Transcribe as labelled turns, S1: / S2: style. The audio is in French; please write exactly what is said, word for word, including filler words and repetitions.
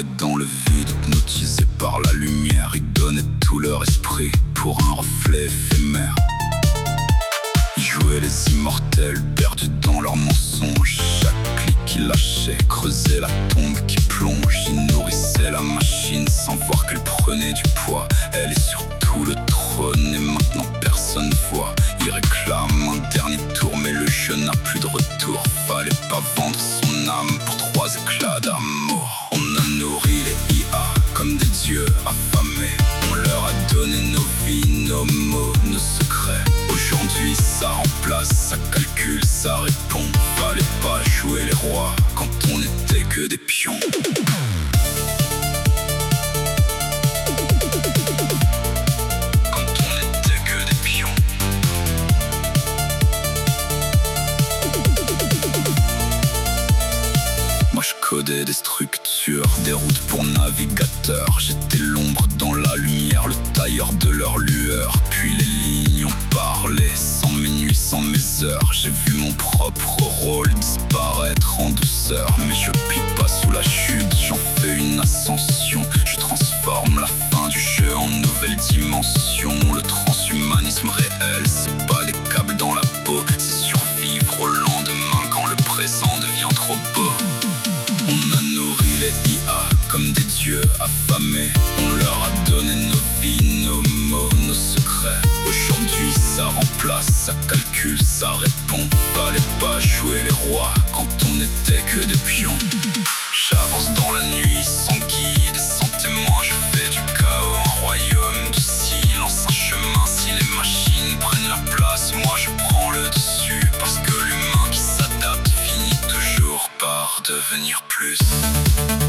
S1: dans le vide, hypnotisés par la lumière. Ils donnaient tout leur esprit pour un reflet éphémère. Ils jouaient les immortels, perdus dans leurs mensonges. Chaque clic qu'ils lâchaient creusait la tombe qui plonge. Ils nourrissaient la machine sans voir qu'elle prenait du poids. Elle est sur tout le trône et maintenant personne voit. Il réclame un dernier tour mais le jeu n'a plus de retour. Fallait pas vendre son âme pour trois éclats d'amour. On a nourri les I A comme des dieux affamés. On leur a donné nos vies, nos mots, nos secrets. Aujourd'hui ça remplace, ça calcule, ça répond. Fallait pas jouer les rois quand on n'était que des pions. Moi je codais des structures, des routes pour navigateurs. J'étais l'ombre dans la lumière, le tailleur de leur lueur. Puis les lignes ont parlé, sans mes nuits, sans mes heures. J'ai vu mon propre rôle disparaître en douceur. Mais je plie pas sous la chute, j'en fais une ascension. Je transforme la fin du jeu en nouvelle dimension. Le transhumanisme réel, c'est pas des câbles dans la peau, c'est survivre au lendemain quand le présent devient trop beau. On a nourri les I A comme des dieux affamés. On leur a donné nos vies, nos mots, nos secrets. Aujourd'hui ça remplace, ça calcule, ça répond. Fallait pas jouer les rois quand on n'était que des pions. J'avance dans la nuit sans guide et sans témoin. Je fais du chaos un royaume de silence, un chemin. Si les machines prennent la place, moi je prends le dessus. Parce que l'humain qui s'adapte finit toujours par devenir plus.